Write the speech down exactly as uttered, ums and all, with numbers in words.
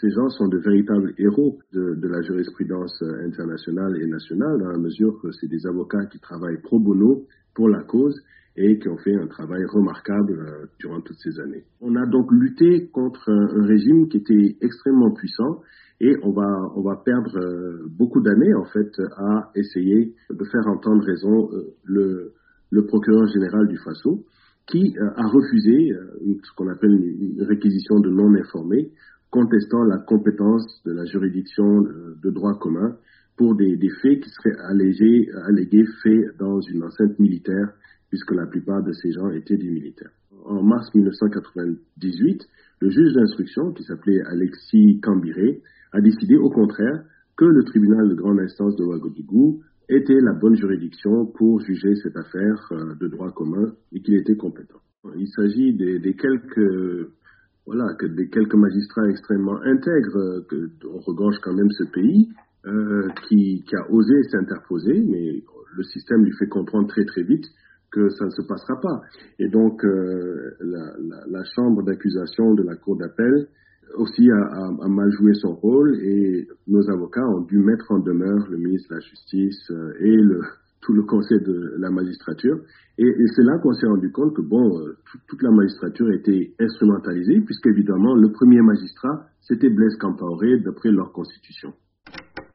ces gens sont de véritables héros de, de la jurisprudence internationale et nationale, dans la mesure que c'est des avocats qui travaillent pro bono pour la cause et qui ont fait un travail remarquable euh, durant toutes ces années. On a donc lutté contre un, un régime qui était extrêmement puissant et on va, on va perdre euh, beaucoup d'années en fait à essayer de faire entendre raison euh, le, le procureur général du Faso qui euh, a refusé euh, ce qu'on appelle une, une réquisition de non informés, contestant la compétence de la juridiction de, de droit commun pour des, des faits qui seraient allégés, allégués faits dans une enceinte militaire, puisque la plupart de ces gens étaient des militaires. En mars mille neuf cent quatre-vingt-dix-huit, le juge d'instruction, qui s'appelait Alexis Cambiré, a décidé au contraire que le tribunal de grande instance de Ouagadougou était la bonne juridiction pour juger cette affaire de droit commun et qu'il était compétent. Il s'agit des, des quelques, voilà, que des quelques magistrats extrêmement intègres que on regorge quand même ce pays, euh, qui, qui a osé s'interposer, mais le système lui fait comprendre très très vite que ça ne se passera pas. Et donc, euh, la, la, la chambre d'accusation de la cour d'appel aussi a, a, a mal joué son rôle et nos avocats ont dû mettre en demeure le ministre de la Justice euh, et le, tout le conseil de la magistrature. Et, et c'est là qu'on s'est rendu compte que, bon, euh, tout, toute la magistrature était instrumentalisée, puisqu'évidemment, le premier magistrat, c'était Blaise Compaoré, d'après leur constitution.